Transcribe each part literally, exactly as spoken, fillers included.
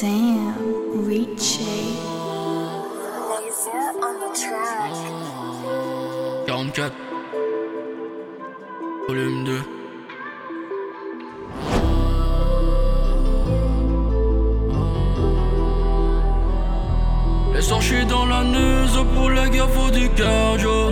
Damn, Richie. Laser on the track. quarante-quatre Volume deux. Les soirs j'suis dans la neuse, pour la guerre faut du cardio.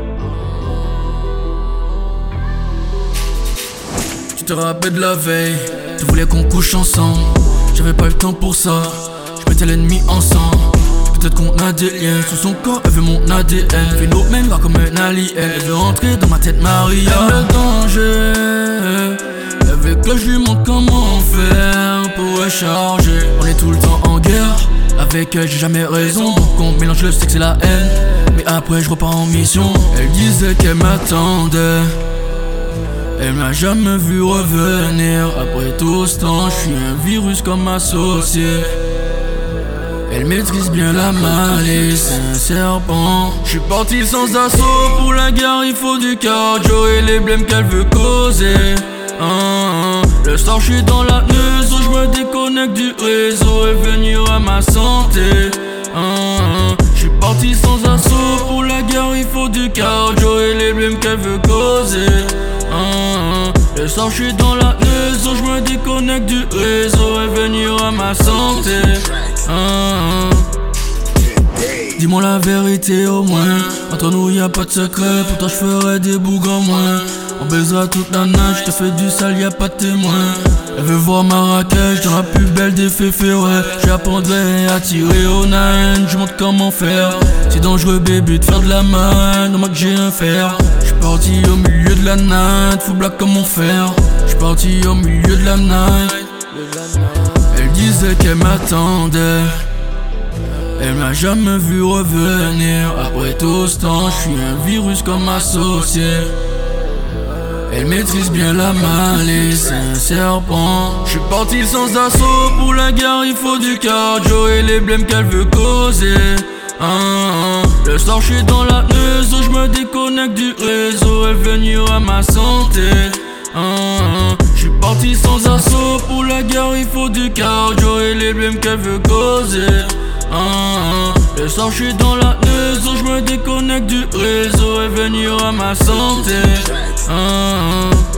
Tu te rappelles de la veille, tu voulais qu'on couche ensemble. J'avais pas le temps pour ça, j'mettais l'ennemi ensemble. Peut-être qu'on a des liens, sous son corps elle veut mon A D N. Phénomène va comme un alien, elle veut entrer dans ma tête Maria. Elle le danger, elle veut que je lui montre comment faire pour recharger. On est tout le temps en guerre, avec elle j'ai jamais raison. Donc on mélange le sexe et la haine, mais après je repars en mission. Elle disait qu'elle m'attendait, elle m'a jamais vu revenir. Après tout ce temps, je suis un virus comme associé. Elle maîtrise bien la malice, un serpent. Je suis parti sans assaut, pour la guerre il faut du cardio. Et les blèmes qu'elle veut causer, hein, hein. Le soir je suis dans la neuse, je me déconnecte du réseau. Elle veut nuire à ma santé, hein, hein. Je suis parti sans assaut, pour la guerre il faut du cardio. Et les blèmes qu'elle veut causer, hein, hein. Le soir je suis dans la neuse, je me déconnecte du réseau. Elle veut nuire à ma santé, hein, hein. Dis-moi la vérité au moins, entre nous y a pas de secret. Pour toi je ferai des bougs en moins. On baisera toute la nage, je te fais du sale, y a pas de témoin. Elle veut voir Marrakech dans la plus belle des féfés, ouais. J'apprendrai à tirer au nine, je montre comment faire. C'est dangereux bébé de faire de la main, non moi que j'ai un fer. J'suis parti au milieu de la night, fou black comme mon fer. J'suis parti au milieu de la night. Elle disait qu'elle m'attendait, elle m'a jamais vu revenir. Après tout ce temps, je suis un virus comme associé. Elle maîtrise bien la malice, un serpent. Je suis parti sans assaut, pour la guerre il faut du cardio. Et les blèmes qu'elle veut causer, hein, hein. Le soir je suis dans la neuse, je me déconnecte du réseau. Elle veut nuire à ma santé, hein, hein. Je suis parti sans assaut, pour la guerre il faut du cardio. Et les blèmes qu'elle veut causer, hein, hein. Le soir je suis dans la neuse, je me déconnecte du réseau. Elle veut nuire à ma santé, hein, hein.